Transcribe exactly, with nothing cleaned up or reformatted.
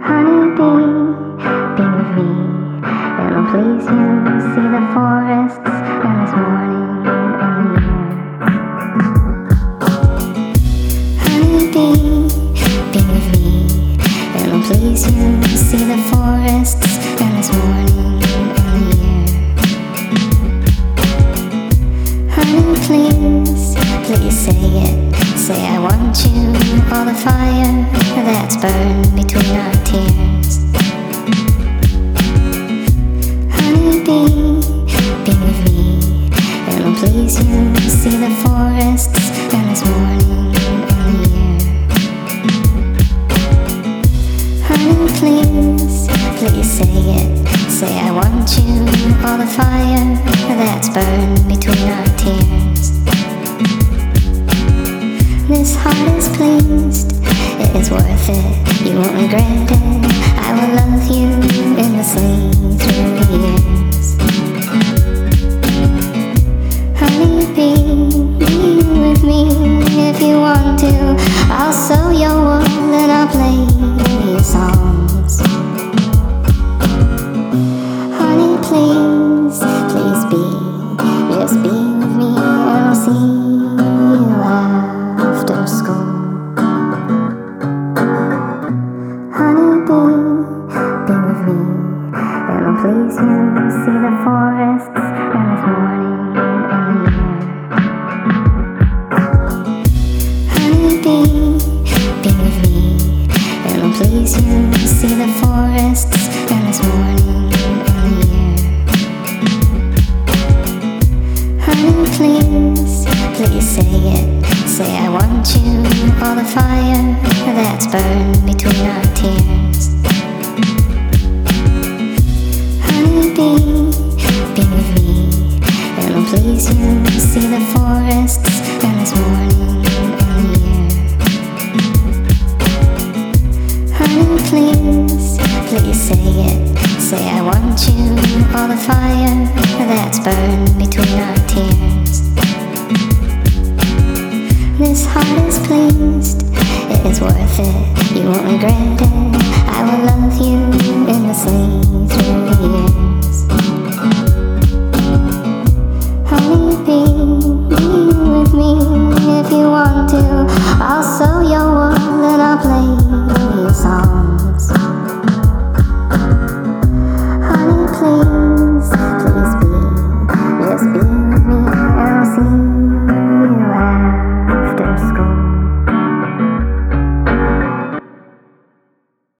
Honeybee, be with me. It'll please you. See the forests and this morning in the air. Honeybee, be with me. It'll please you. See the forests and this morning in the air. Honey, please, please say it. Say I want you. All the fire that's burned between our tears. Honeybee, be with me. It'll please you. See the forests and this morning in the air. Honey, please, please say it. Say I want you. All the fire that's burned between our tears. This heart is pleased, it is worth it, you won't regret it. I will love you endlessly through the years. Honeybee, be with me if you want to. I'll sew your wool and I'll play your songs. Honey, please, please be, just be with me and I'll see you after school. Honeybee, be with me. It'll please you. See the forests and this morning in the air. Honeybee, be with me. It'll please you. See the forests and this morning in the air. Honey, please, please say it. Say I want you. All the fire that's burned between our tears. Honeybee, be with me. It'll please you. See the forests and this morning in the air. Honey, please, please say it. Say I want you. All the fire that's burned between our tears. This heart is pleased, it is worth it, you won't regret it.